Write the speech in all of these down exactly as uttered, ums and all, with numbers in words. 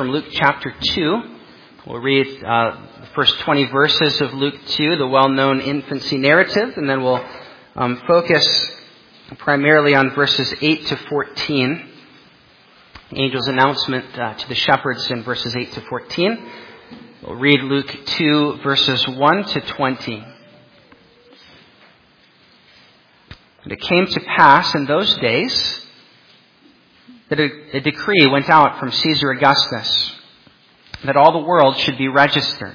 from Luke chapter two. We'll read uh, the first twenty verses of Luke two, the well-known infancy narrative, and then we'll um, focus primarily on verses eight to fourteen. The angel's announcement uh, to the shepherds in verses eight to fourteen. We'll read Luke two, verses one to twenty. And it came to pass in those days that a, a decree went out from Caesar Augustus that all the world should be registered.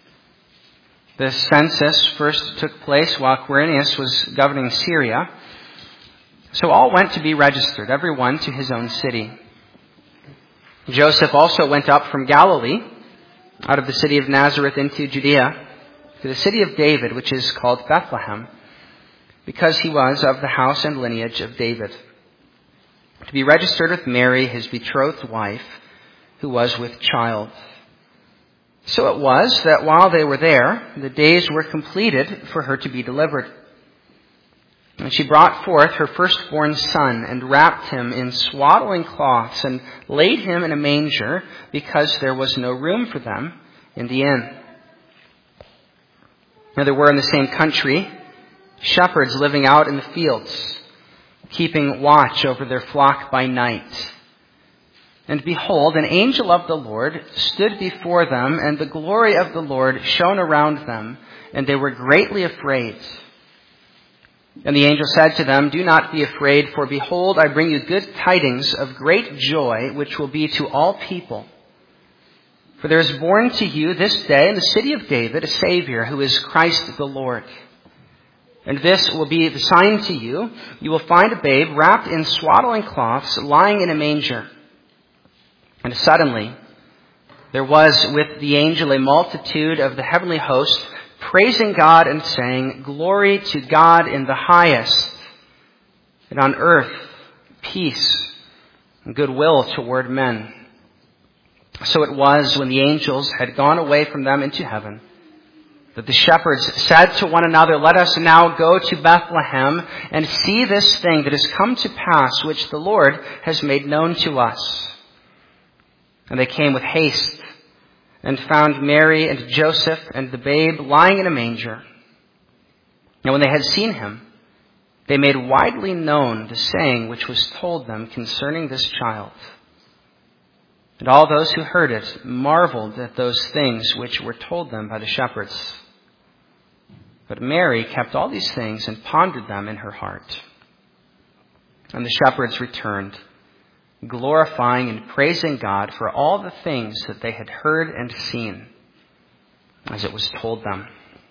The census first took place while Quirinius was governing Syria. So all went to be registered, every one to his own city. Joseph also went up from Galilee, out of the city of Nazareth into Judea, to the city of David, which is called Bethlehem, because he was of the house and lineage of David, to be registered with Mary, his betrothed wife, who was with child. So it was that while they were there, the days were completed for her to be delivered. And she brought forth her firstborn son and wrapped him in swaddling cloths and laid him in a manger because there was no room for them in the inn. Now there were in the same country shepherds living out in the fields, keeping watch over their flock by night. And behold, an angel of the Lord stood before them, and the glory of the Lord shone around them, and they were greatly afraid. And the angel said to them, "Do not be afraid, for behold, I bring you good tidings of great joy, which will be to all people. For there is born to you this day in the city of David a Savior, who is Christ the Lord. And this will be the sign to you. You will find a babe wrapped in swaddling cloths, lying in a manger." And suddenly there was with the angel a multitude of the heavenly host, praising God and saying, "Glory to God in the highest, and on earth peace and goodwill toward men." So it was, when the angels had gone away from them into heaven, that the shepherds said to one another, "Let us now go to Bethlehem and see this thing that has come to pass, which the Lord has made known to us." And they came with haste and found Mary and Joseph and the babe lying in a manger. Now when they had seen him, they made widely known the saying which was told them concerning this child. And all those who heard it marveled at those things which were told them by the shepherds. But Mary kept all these things and pondered them in her heart. And the shepherds returned, glorifying and praising God for all the things that they had heard and seen, as it was told them.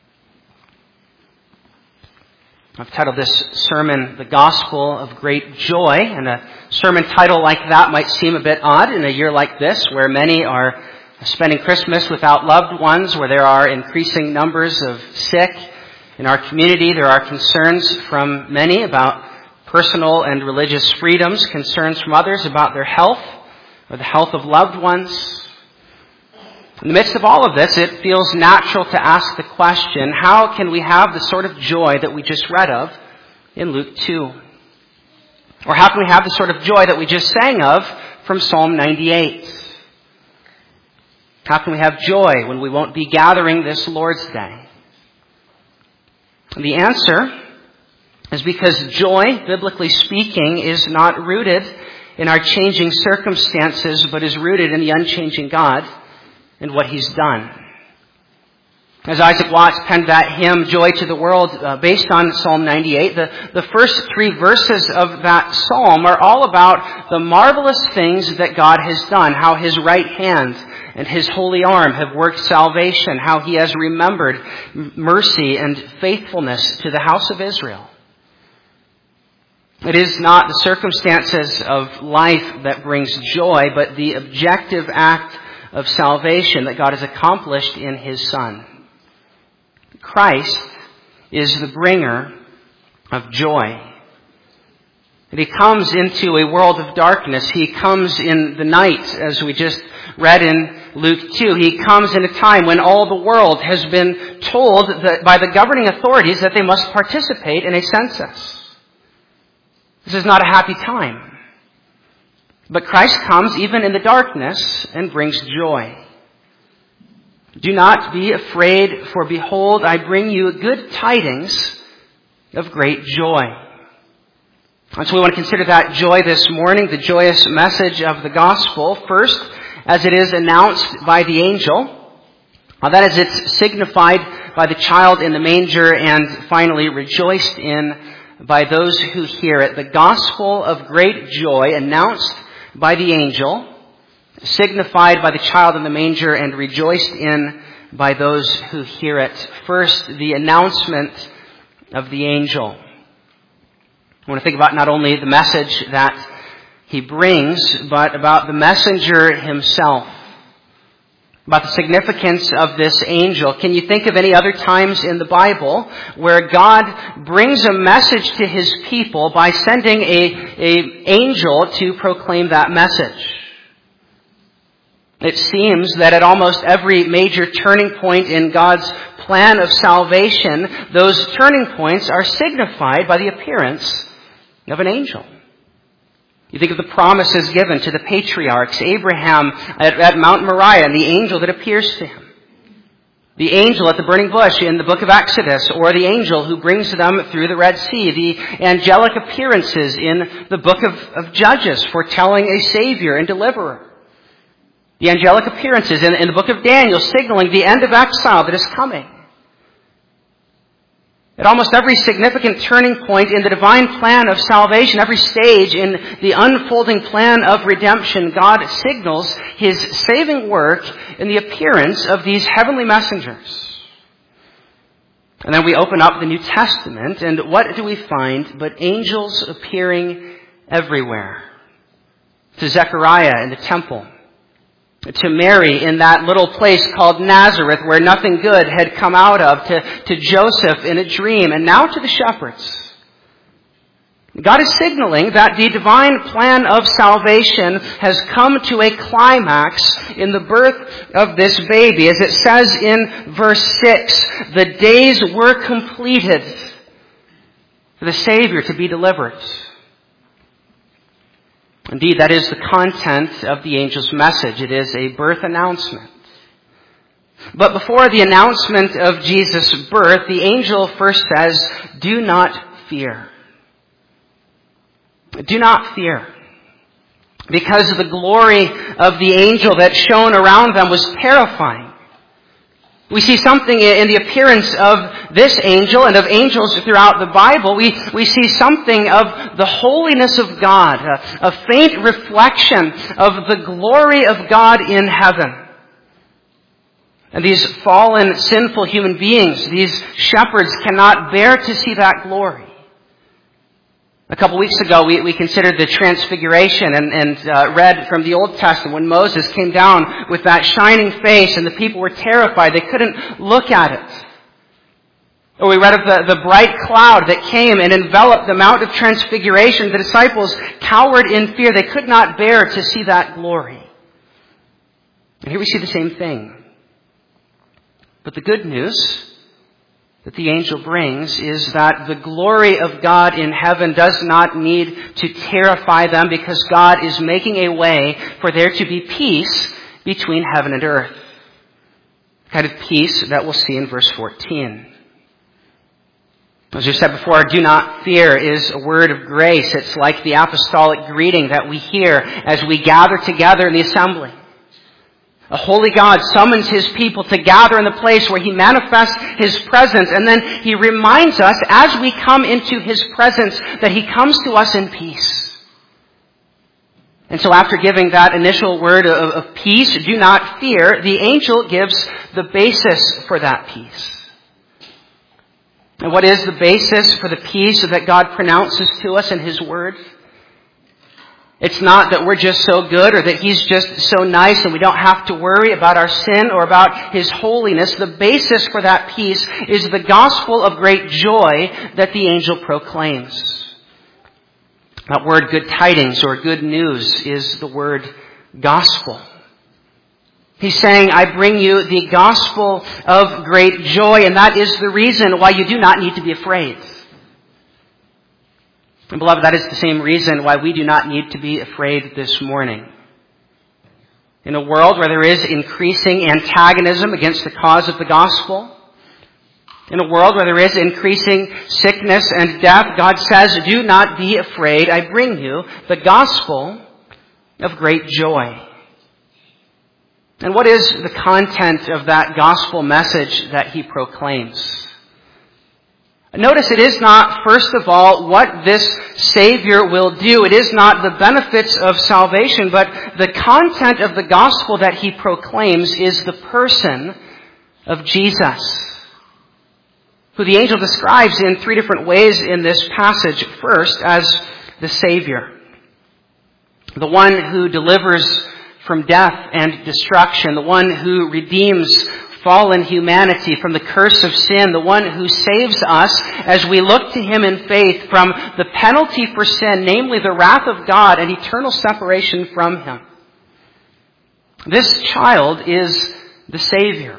I've titled this sermon, "The Gospel of Great Joy," and a sermon title like that might seem a bit odd in a year like this, where many are spending Christmas without loved ones, where there are increasing numbers of sick in our community. There are concerns from many about personal and religious freedoms, concerns from others about their health or the health of loved ones. In the midst of all of this, it feels natural to ask the question, how can we have the sort of joy that we just read of in Luke two? Or how can we have the sort of joy that we just sang of from Psalm ninety-eight? How can we have joy when we won't be gathering this Lord's Day? And the answer is because joy, biblically speaking, is not rooted in our changing circumstances, but is rooted in the unchanging God and what He's done. As Isaac Watts penned that hymn, "Joy to the World," uh, based on Psalm ninety-eight, the, the first three verses of that psalm are all about the marvelous things that God has done, how His right hand and His holy arm have worked salvation, how He has remembered mercy and faithfulness to the house of Israel. It is not the circumstances of life that brings joy, but the objective act of salvation that God has accomplished in His Son. Christ is the bringer of joy. And He comes into a world of darkness. He comes in the night, as we just read in Luke two. He comes in a time when all the world has been told that by the governing authorities that they must participate in a census. This is not a happy time. But Christ comes even in the darkness and brings joy. Do not be afraid, for behold, I bring you good tidings of great joy. And so we want to consider that joy this morning, the joyous message of the gospel. First, as it is announced by the angel. Uh, that is, it's signified by the child in the manger, and finally rejoiced in by those who hear it. The gospel of great joy announced by the angel, signified by the child in the manger, and rejoiced in by those who hear it. First, the announcement of the angel. I want to think about not only the message that he brings, but about the messenger himself, about the significance of this angel. Can you think of any other times in the Bible where God brings a message to his people by sending a, a angel to proclaim that message? It seems that at almost every major turning point in God's plan of salvation, those turning points are signified by the appearance of an angel. You think of the promises given to the patriarchs, Abraham at, at Mount Moriah, and the angel that appears to him. The angel at the burning bush in the book of Exodus, or the angel who brings them through the Red Sea. The angelic appearances in the book of, of Judges, foretelling a Savior and Deliverer. The angelic appearances in, in the book of Daniel, signaling the end of exile that is coming. At almost every significant turning point in the divine plan of salvation, every stage in the unfolding plan of redemption, God signals his saving work in the appearance of these heavenly messengers. And then we open up the New Testament, and what do we find but angels appearing everywhere? To Zechariah in the temple. To Mary in that little place called Nazareth where nothing good had come out of, to, to Joseph in a dream, and now to the shepherds. God is signaling that the divine plan of salvation has come to a climax in the birth of this baby. As it says in verse six, the days were completed for the Savior to be delivered. Indeed, that is the content of the angel's message. It is a birth announcement. But before the announcement of Jesus' birth, the angel first says, do not fear. Do not fear. Because the glory of the angel that shone around them was terrifying. We see something in the appearance of this angel and of angels throughout the Bible. We, we see something of the holiness of God, a, a faint reflection of the glory of God in heaven. And these fallen, sinful human beings, these shepherds, cannot bear to see that glory. A couple weeks ago, we, we considered the Transfiguration and, and uh, read from the Old Testament when Moses came down with that shining face and the people were terrified. They couldn't look at it. Or we read of the, the bright cloud that came and enveloped the Mount of Transfiguration. The disciples cowered in fear. They could not bear to see that glory. And here we see the same thing. But the good news that the angel brings is that the glory of God in heaven does not need to terrify them, because God is making a way for there to be peace between heaven and earth. The kind of peace that we'll see in verse fourteen. As we said before, do not fear is a word of grace. It's like the apostolic greeting that we hear as we gather together in the assembly. A holy God summons his people to gather in the place where he manifests his presence, and then he reminds us as we come into his presence that he comes to us in peace. And so after giving that initial word of, of peace, do not fear, the angel gives the basis for that peace. And what is the basis for the peace that God pronounces to us in his word? It's not that we're just so good or that he's just so nice and we don't have to worry about our sin or about his holiness. The basis for that peace is the gospel of great joy that the angel proclaims. That word good tidings or good news is the word gospel. He's saying, I bring you the gospel of great joy, and that is the reason why you do not need to be afraid. And beloved, that is the same reason why we do not need to be afraid this morning. In a world where there is increasing antagonism against the cause of the gospel, in a world where there is increasing sickness and death, God says, do not be afraid. I bring you the gospel of great joy. And what is the content of that gospel message that he proclaims? Notice it is not, first of all, what this Savior will do. It is not the benefits of salvation, but the content of the gospel that he proclaims is the person of Jesus, who the angel describes in three different ways in this passage. First, as the Savior, the one who delivers from death and destruction, the one who redeems fallen humanity from the curse of sin, the one who saves us as we look to him in faith from the penalty for sin, namely the wrath of God and eternal separation from him. This child is the Savior.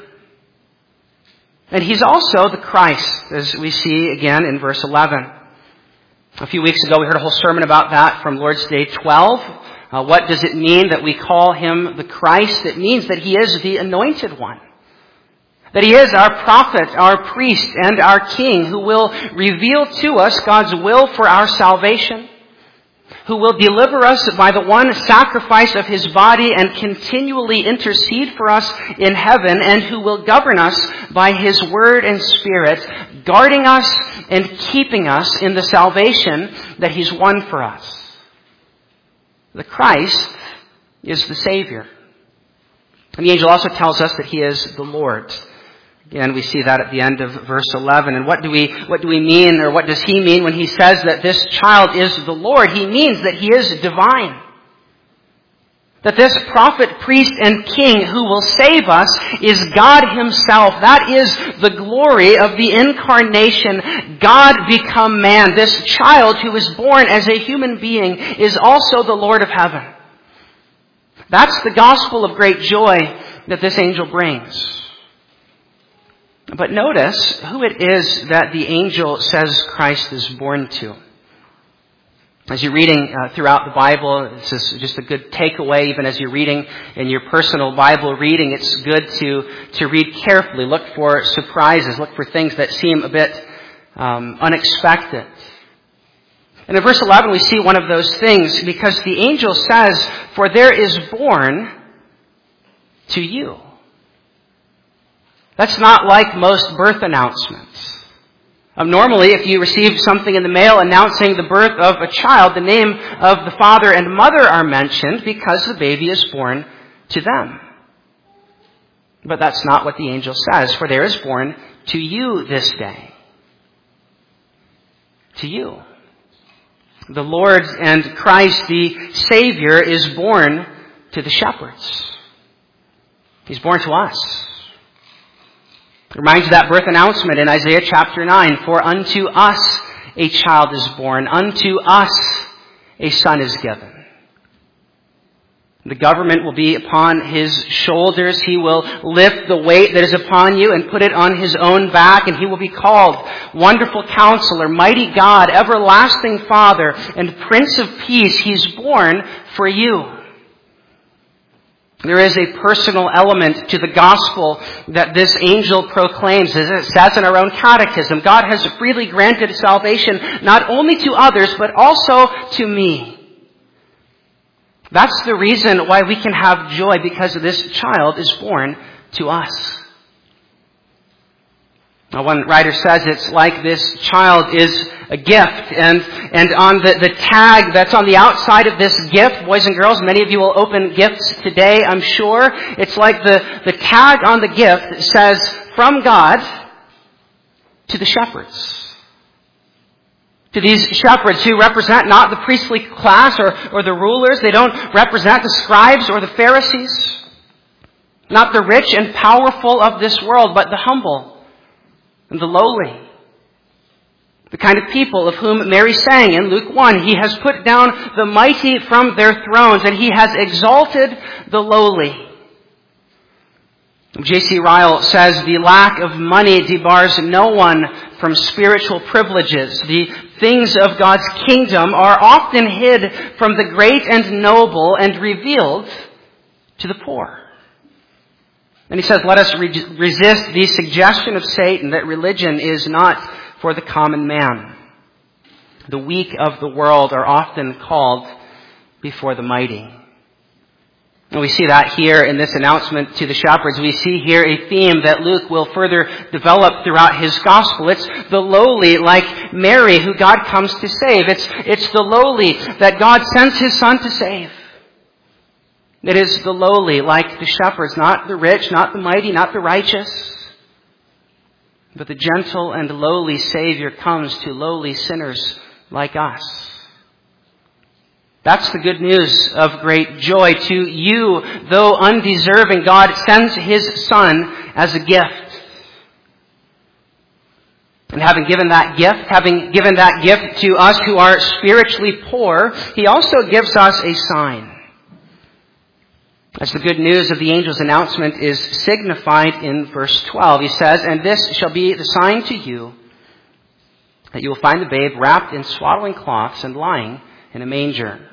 And he's also the Christ, as we see again in verse eleven. A few weeks ago we heard a whole sermon about that from Lord's Day twelve. Uh, what does it mean that we call him the Christ? It means that he is the anointed one. That he is our prophet, our priest, and our king, who will reveal to us God's will for our salvation, who will deliver us by the one sacrifice of his body and continually intercede for us in heaven, and who will govern us by his word and spirit, guarding us and keeping us in the salvation that he's won for us. The Christ is the Savior. And the angel also tells us that he is the Lord. Again, we see that at the end of verse eleven. And what do we what do we mean, or what does he mean when he says that this child is the Lord? He means that he is divine. That this prophet, priest, and king who will save us is God himself. That is the glory of the incarnation. God become man. This child who is born as a human being is also the Lord of heaven. That's the gospel of great joy that this angel brings. But notice who it is that the angel says Christ is born to. As you're reading uh, throughout the Bible, this is just a good takeaway. Even as you're reading in your personal Bible reading, it's good to, to read carefully. Look for surprises. Look for things that seem a bit um, unexpected. And in verse eleven, we see one of those things, because the angel says, "For there is born to you." That's not like most birth announcements. Um, normally, if you receive something in the mail announcing the birth of a child, the name of the father and mother are mentioned because the baby is born to them. But that's not what the angel says. "For there is born to you this day." To you. The Lord and Christ, the Savior, is born to the shepherds. He's born to us. It reminds you of that birth announcement in Isaiah chapter nine. "For unto us a child is born, unto us a son is given. The government will be upon his shoulders. He will lift the weight that is upon you and put it on his own back, and he will be called Wonderful Counselor, Mighty God, Everlasting Father, and Prince of Peace." He's born for you. There is a personal element to the gospel that this angel proclaims. As it says in our own catechism, God has freely granted salvation not only to others, but also to me. That's the reason why we can have joy, because this child is born to us. Now, one writer says it's like this child is a gift, and, and on the, the tag that's on the outside of this gift, boys and girls, many of you will open gifts today, I'm sure. It's like the, the tag on the gift says, "From God to the shepherds." To these shepherds who represent not the priestly class or, or the rulers. They don't represent the scribes or the Pharisees. Not the rich and powerful of this world, but the humble and the lowly. The kind of people of whom Mary sang in Luke one. "He has put down the mighty from their thrones, and he has exalted the lowly." J C Ryle says, the lack of money debars no one from spiritual privileges. The things of God's kingdom are often hid from the great and noble and revealed to the poor. And he says, let us re- resist the suggestion of Satan that religion is not for the common man. The weak of the world are often called before the mighty. And we see that here in this announcement to the shepherds. We see here a theme that Luke will further develop throughout his gospel. It's the lowly, like Mary, who God comes to save. It's, it's the lowly that God sends his Son to save. It is the lowly, like the shepherds, not the rich, not the mighty, not the righteous. But the gentle and lowly Savior comes to lowly sinners like us. That's the good news of great joy to you. Though undeserving, God sends his Son as a gift. And having given that gift, having given that gift to us who are spiritually poor, he also gives us a sign. As the good news of the angel's announcement is signified in verse twelve. He says, and this shall be the sign to you, that you will find the babe wrapped in swaddling cloths and lying in a manger.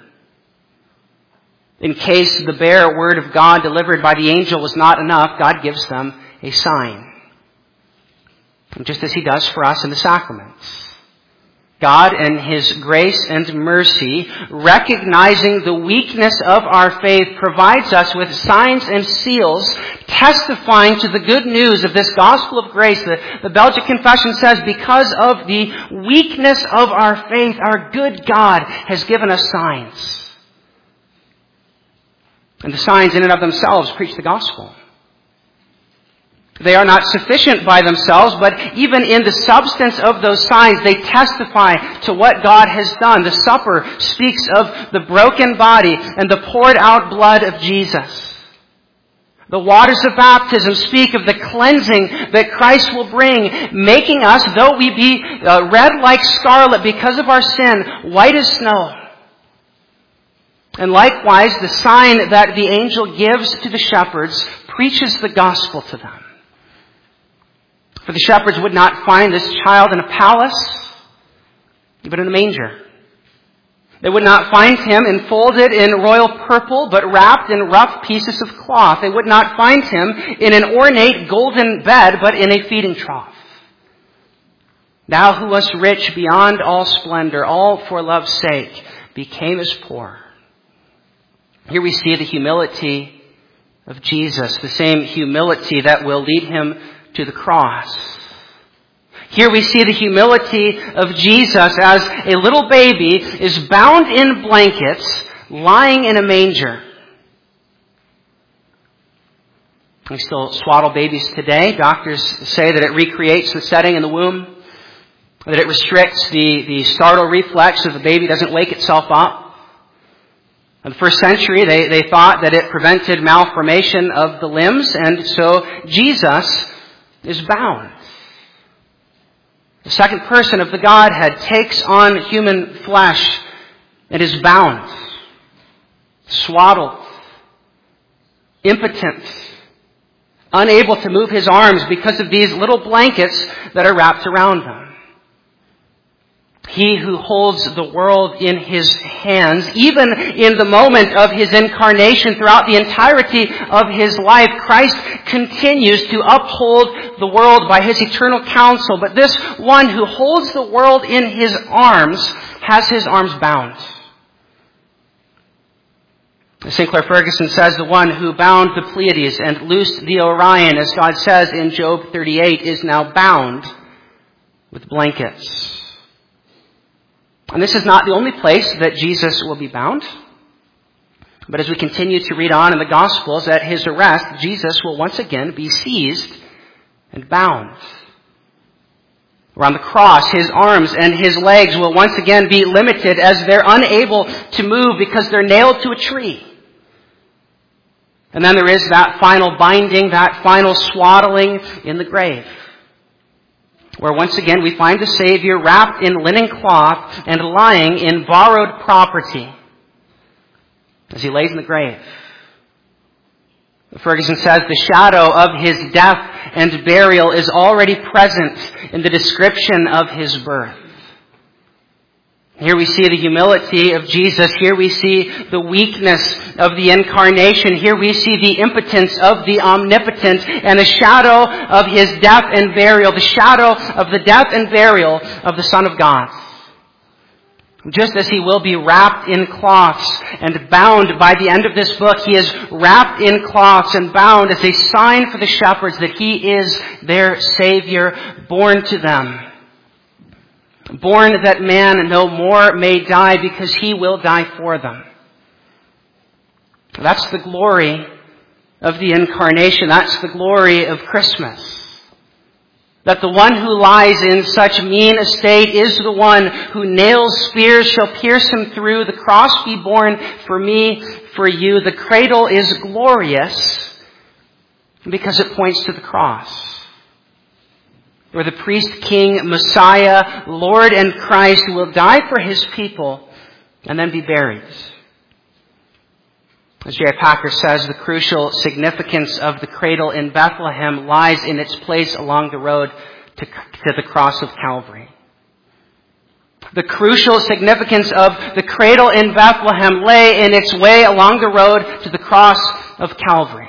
In case the bare word of God delivered by the angel was not enough, God gives them a sign. Just as he does for us in the sacraments. God in his grace and mercy, recognizing the weakness of our faith, provides us with signs and seals testifying to the good news of this gospel of grace. The, the Belgic Confession says, because of the weakness of our faith, our good God has given us signs. And the signs in and of themselves preach the gospel. They are not sufficient by themselves, but even in the substance of those signs, they testify to what God has done. The supper speaks of the broken body and the poured out blood of Jesus. The waters of baptism speak of the cleansing that Christ will bring, making us, though we be uh, red like scarlet because of our sin, white as snow. And likewise, the sign that the angel gives to the shepherds preaches the gospel to them. For the shepherds would not find this child in a palace, but in a manger. They would not find him enfolded in royal purple, but wrapped in rough pieces of cloth. They would not find him in an ornate golden bed, but in a feeding trough. Thou who wast rich beyond all splendor, all for love's sake, became as poor. Here we see the humility of Jesus, the same humility that will lead him to the cross. Here we see the humility of Jesus as a little baby is bound in blankets, lying in a manger. We still swaddle babies today. Doctors say that it recreates the setting in the womb, that it restricts the, the startle reflex so the baby doesn't wake itself up. In the first century, they, they thought that it prevented malformation of the limbs, and so Jesus is bound. The second person of the Godhead takes on human flesh and is bound, swaddled, impotent, unable to move his arms because of these little blankets that are wrapped around him. He who holds the world in his hands, even in the moment of his incarnation, throughout the entirety of his life, Christ continues to uphold the world by his eternal counsel. But this one who holds the world in his arms has his arms bound. Saint Clair Ferguson says the one who bound the Pleiades and loosed the Orion, as God says in Job thirty-eight, is now bound with blankets. And this is not the only place that Jesus will be bound. But as we continue to read on in the Gospels, at his arrest, Jesus will once again be seized and bound. Or on the cross, his arms and his legs will once again be limited as they're unable to move because they're nailed to a tree. And then there is that final binding, that final swaddling in the grave, where once again we find the Savior wrapped in linen cloth and lying in borrowed property as he lays in the grave. Ferguson says the shadow of his death and burial is already present in the description of his birth. Here we see the humility of Jesus. Here we see the weakness of the incarnation. Here we see the impotence of the omnipotent and the shadow of his death and burial, the shadow of the death and burial of the Son of God. Just as he will be wrapped in cloths and bound by the end of this book, he is wrapped in cloths and bound as a sign for the shepherds that he is their Savior, born to them. Born that man no more may die because he will die for them. That's the glory of the incarnation. That's the glory of Christmas. That the one who lies in such mean estate is the one who nails spears shall pierce him through. The cross be borne for me, for you. The cradle is glorious because it points to the cross, where the priest, king, Messiah, Lord and Christ will die for his people and then be buried. As J I Packer says, the crucial significance of the cradle in Bethlehem lies in its place along the road to, to the cross of Calvary. The crucial significance of the cradle in Bethlehem lay in its way along the road to the cross of Calvary.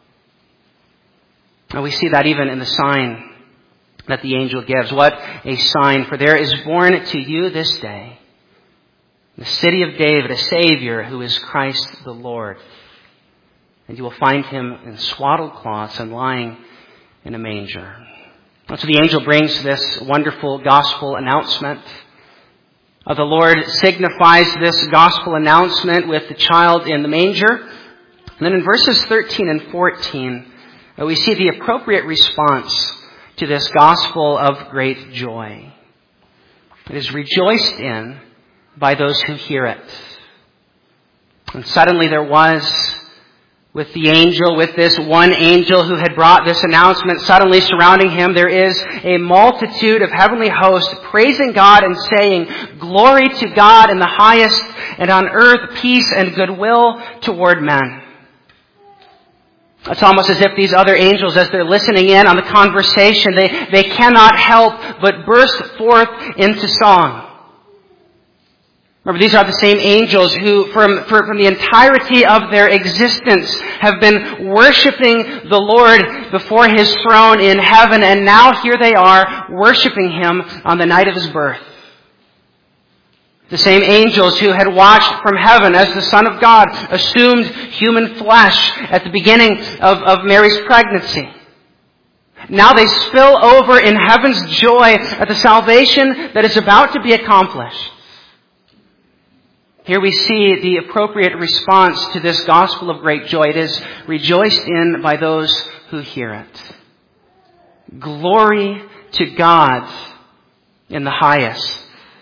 And we see that even in the sign that the angel gives. What a sign! For there is born to you this day, in the city of David, a Savior who is Christ the Lord. And you will find him in swaddled cloths and lying in a manger. And so the angel brings this wonderful gospel announcement. Uh, the Lord signifies this gospel announcement with the child in the manger. And then in verses thirteen and fourteen, uh, we see the appropriate response to this gospel of great joy. It is rejoiced in by those who hear it. And suddenly there was, with the angel, with this one angel who had brought this announcement, suddenly surrounding him, there is a multitude of heavenly hosts praising God and saying, "Glory to God in the highest, and on earth peace and goodwill toward men." It's almost as if these other angels, as they're listening in on the conversation, they, they cannot help but burst forth into song. Remember, these are the same angels who, from, for, from the entirety of their existence, have been worshiping the Lord before his throne in heaven, and now here they are worshiping him on the night of his birth. The same angels who had watched from heaven as the Son of God assumed human flesh at the beginning of, of Mary's pregnancy. Now they spill over in heaven's joy at the salvation that is about to be accomplished. Here we see the appropriate response to this gospel of great joy. It is rejoiced in by those who hear it. Glory to God in the highest.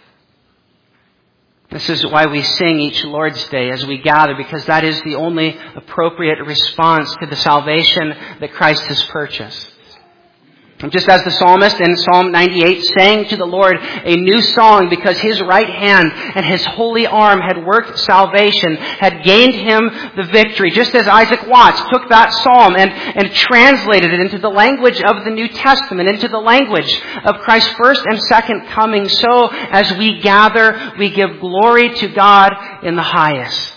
This is why we sing each Lord's Day as we gather, because that is the only appropriate response to the salvation that Christ has purchased. And just as the psalmist in Psalm ninety-eight sang to the Lord a new song because his right hand and his holy arm had worked salvation, had gained him the victory, just as Isaac Watts took that psalm and, and translated it into the language of the New Testament, into the language of Christ's first and second coming, so as we gather, we give glory to God in the highest.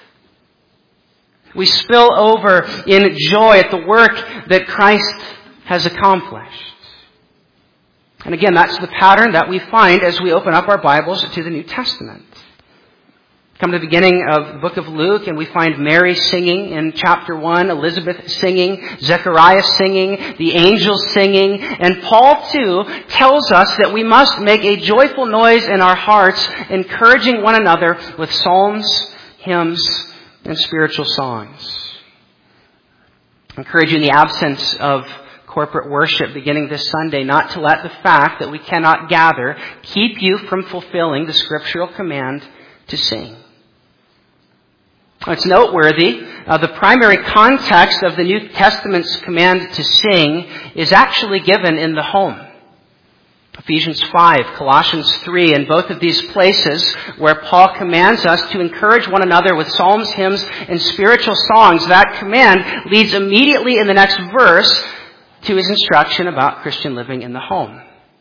We spill over in joy at the work that Christ has accomplished. And again, that's the pattern that we find as we open up our Bibles to the New Testament. Come to the beginning of the book of Luke, and we find Mary singing in chapter one, Elizabeth singing, Zechariah singing, the angels singing, and Paul too tells us that we must make a joyful noise in our hearts, encouraging one another with psalms, hymns, and spiritual songs. I encourage you in the absence of corporate worship beginning this Sunday, not to let the fact that we cannot gather keep you from fulfilling the scriptural command to sing. It's noteworthy, uh, the primary context of the New Testament's command to sing is actually given in the home. Ephesians five, Colossians three, and both of these places where Paul commands us to encourage one another with psalms, hymns, and spiritual songs, that command leads immediately in the next verse to his instruction about Christian living in the home.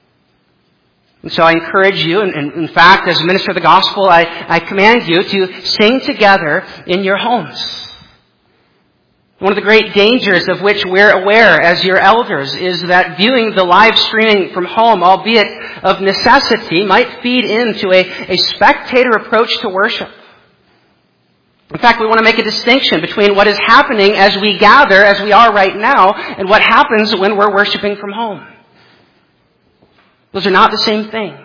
And so I encourage you, and, and in fact, as a minister of the gospel, I, I command you to sing together in your homes. One of the great dangers of which we're aware as your elders is that viewing the live streaming from home, albeit of necessity, might feed into a, a spectator approach to worship. In fact, we want to make a distinction between what is happening as we gather, as we are right now, and what happens when we're worshiping from home. Those are not the same thing.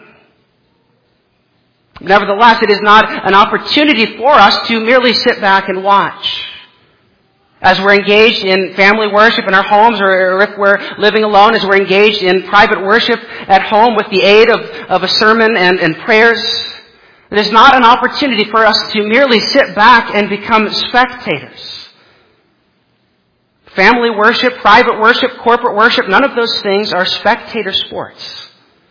Nevertheless, it is not an opportunity for us to merely sit back and watch. As we're engaged in family worship in our homes, or if we're living alone, as we're engaged in private worship at home with the aid of, of a sermon and, and prayers, it is not an opportunity for us to merely sit back and become spectators. Family worship, private worship, corporate worship, none of those things are spectator sports.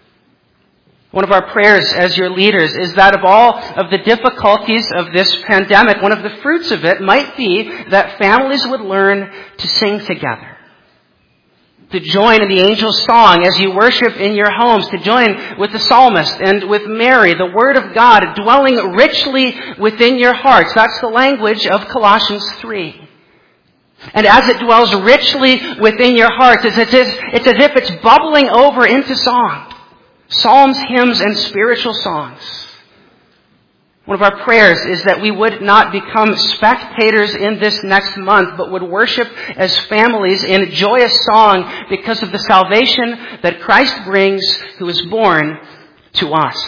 One of our prayers as your leaders is that of all of the difficulties of this pandemic, one of the fruits of it might be that families would learn to sing together. To join in the angel's song as you worship in your homes. To join with the psalmist and with Mary, the Word of God dwelling richly within your hearts. That's the language of Colossians three. And as it dwells richly within your hearts, it's as if it's, as if it's bubbling over into song. Psalms, hymns, and spiritual songs. One of our prayers is that we would not become spectators in this next month, but would worship as families in joyous song because of the salvation that Christ brings, who is born to us.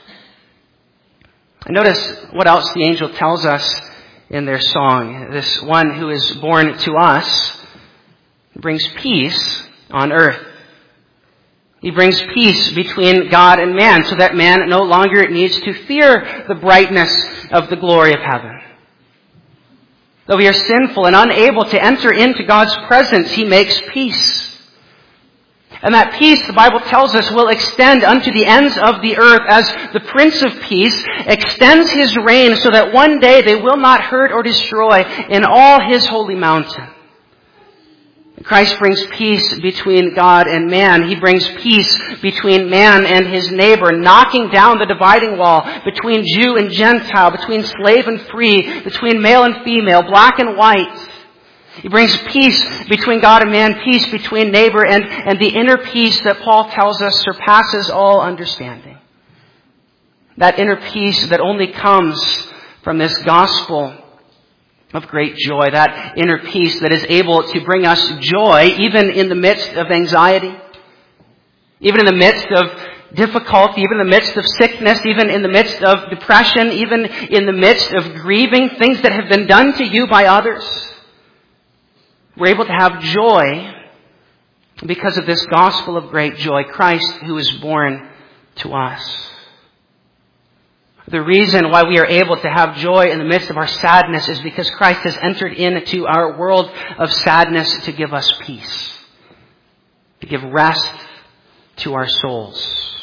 And notice what else the angel tells us in their song. This one who is born to us brings peace on earth. He brings peace between God and man so that man no longer needs to fear the brightness of the glory of heaven. Though we are sinful and unable to enter into God's presence, He makes peace. And that peace, the Bible tells us, will extend unto the ends of the earth as the Prince of Peace extends His reign so that one day they will not hurt or destroy in all His holy mountain. Christ brings peace between God and man. He brings peace between man and his neighbor, knocking down the dividing wall between Jew and Gentile, between slave and free, between male and female, black and white. He brings peace between God and man, peace between neighbor, and, and the inner peace that Paul tells us surpasses all understanding. That inner peace that only comes from this gospel of great joy, that inner peace that is able to bring us joy even in the midst of anxiety, even in the midst of difficulty, even in the midst of sickness, even in the midst of depression, even in the midst of grieving things that have been done to you by others. We're able to have joy because of this gospel of great joy, Christ who is born to us. The reason why we are able to have joy in the midst of our sadness is because Christ has entered into our world of sadness to give us peace, to give rest to our souls.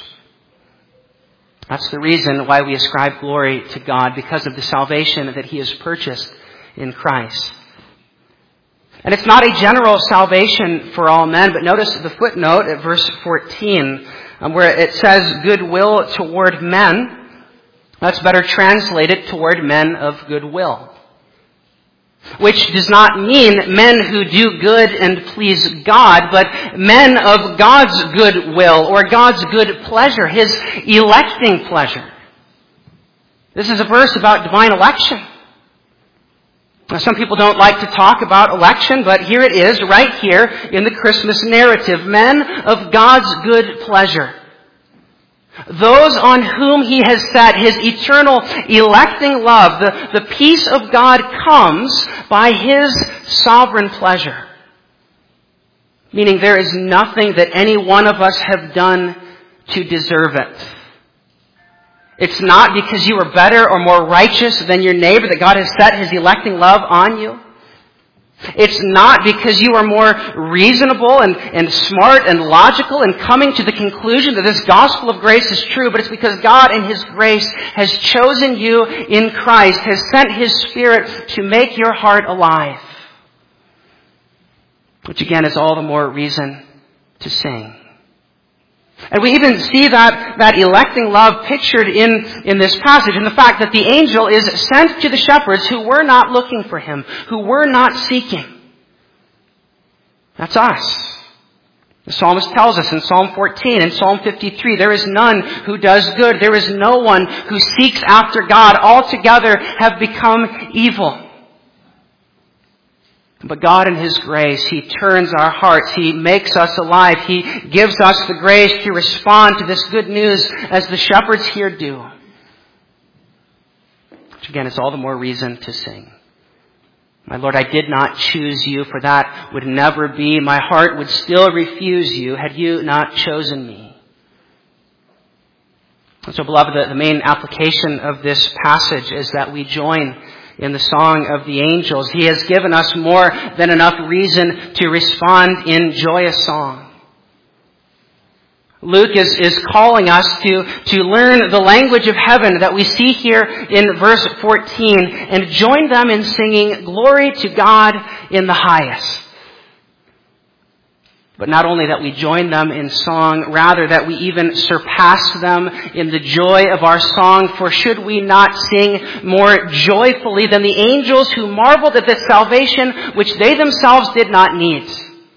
That's the reason why we ascribe glory to God, because of the salvation that He has purchased in Christ. And it's not a general salvation for all men, but notice the footnote at verse fourteen, um, where it says goodwill toward men. That's better translated toward men of goodwill. Which does not mean men who do good and please God, but men of God's goodwill or God's good pleasure, His electing pleasure. This is a verse about divine election. Now, some people don't like to talk about election, but here it is right here in the Christmas narrative. Men of God's good pleasure. Those on whom He has set His eternal electing love. The, the peace of God comes by His sovereign pleasure. Meaning there is nothing that any one of us have done to deserve it. It's not because you are better or more righteous than your neighbor that God has set His electing love on you. It's not because you are more reasonable and, and smart and logical and coming to the conclusion that this gospel of grace is true, but it's because God in His grace has chosen you in Christ, has sent His Spirit to make your heart alive. Which again is all the more reason to sing. And we even see that, that electing love pictured in, in this passage, in the fact that the angel is sent to the shepherds who were not looking for him, who were not seeking. That's us. The psalmist tells us in Psalm fourteen and Psalm fifty-three, there is none who does good. There is no one who seeks after God. Altogether have become evil. But God in His grace, He turns our hearts. He makes us alive. He gives us the grace to respond to this good news as the shepherds here do. Which again is all the more reason to sing. My Lord, I did not choose you, for that would never be. My heart would still refuse you had you not chosen me. And so, beloved, the, the main application of this passage is that we join in the song of the angels. He has given us more than enough reason to respond in joyous song. Luke is, is calling us to, to learn the language of heaven that we see here in verse fourteen and join them in singing glory to God in the highest. But not only that we join them in song, rather that we even surpass them in the joy of our song. For should we not sing more joyfully than the angels who marveled at this salvation which they themselves did not need?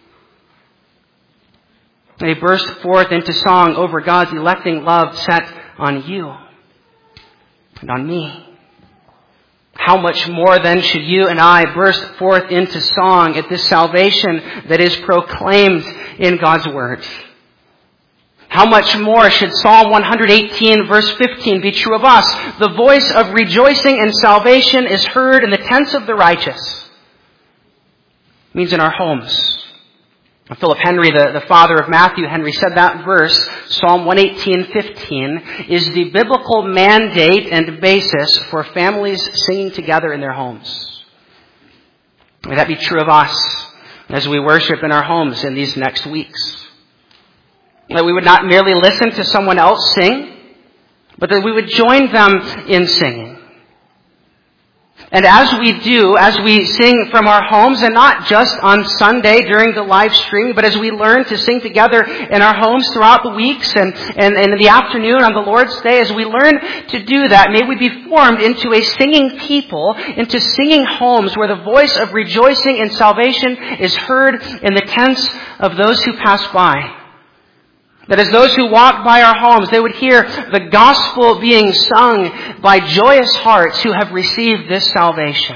They burst forth into song over God's electing love set on you and on me. How much more then should you and I burst forth into song at this salvation that is proclaimed in God's Word? How much more should Psalm one eighteen verse fifteen be true of us? The voice of rejoicing and salvation is heard in the tents of the righteous. It means in our homes. Philip Henry, the, the father of Matthew Henry, said that verse, Psalm one eighteen fifteen, is the biblical mandate and basis for families singing together in their homes. May that be true of us as we worship in our homes in these next weeks. That we would not merely listen to someone else sing, but that we would join them in singing. And as we do, as we sing from our homes, and not just on Sunday during the live stream, but as we learn to sing together in our homes throughout the weeks and, and, and in the afternoon on the Lord's Day, as we learn to do that, may we be formed into a singing people, into singing homes where the voice of rejoicing and salvation is heard in the tents of those who pass by. That as those who walk by our homes, they would hear the gospel being sung by joyous hearts who have received this salvation.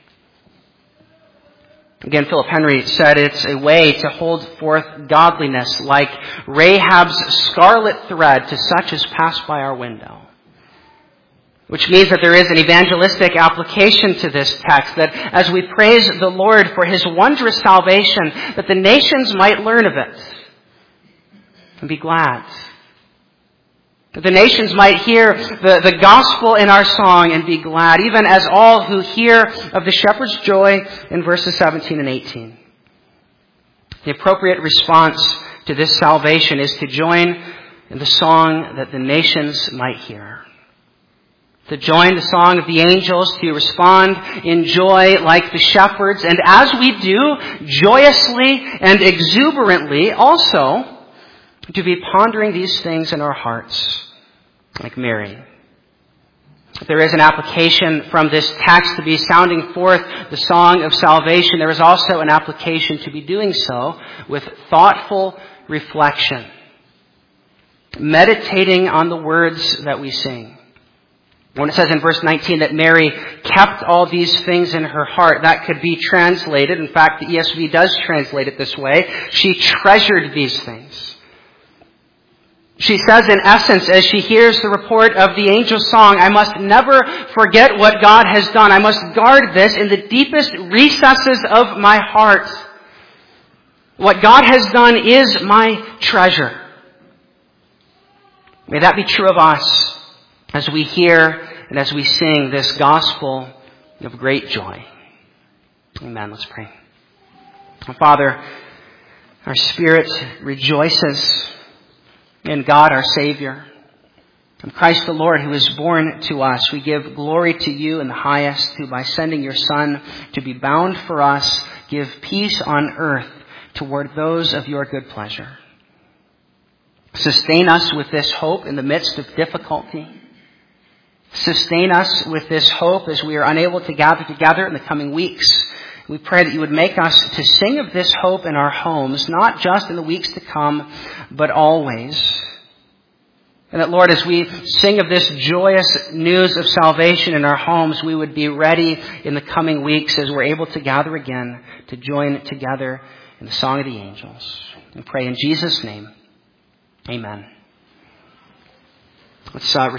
Again, Philip Henry said it's a way to hold forth godliness like Rahab's scarlet thread to such as pass by our window. Which means that there is an evangelistic application to this text, that as we praise the Lord for His wondrous salvation, that the nations might learn of it and be glad. That the nations might hear the, the gospel in our song and be glad, even as all who hear of the shepherd's joy in verses seventeen and eighteen. The appropriate response to this salvation is to join in the song that the nations might hear. To join the song of the angels, to respond in joy like the shepherds, and as we do, joyously and exuberantly also, to be pondering these things in our hearts, like Mary. If there is an application from this text to be sounding forth the song of salvation, there is also an application to be doing so with thoughtful reflection, meditating on the words that we sing. When it says in verse nineteen that Mary kept all these things in her heart, that could be translated, in fact the E S V does translate it this way, she treasured these things. She says in essence, as she hears the report of the angel's song, I must never forget what God has done. I must guard this in the deepest recesses of my heart. What God has done is my treasure. May that be true of us as we hear and as we sing this gospel of great joy. Amen. Let's pray. Father, our spirit rejoices in God our Savior, and Christ the Lord who is born to us. We give glory to you in the highest, who by sending your Son to be bound for us, give peace on earth toward those of your good pleasure. Sustain us with this hope in the midst of difficulty. Sustain us with this hope as we are unable to gather together in the coming weeks. We pray that you would make us to sing of this hope in our homes, not just in the weeks to come, but always. And that, Lord, as we sing of this joyous news of salvation in our homes, we would be ready in the coming weeks as we're able to gather again to join together in the song of the angels. We pray in Jesus' name. Amen. Let's uh,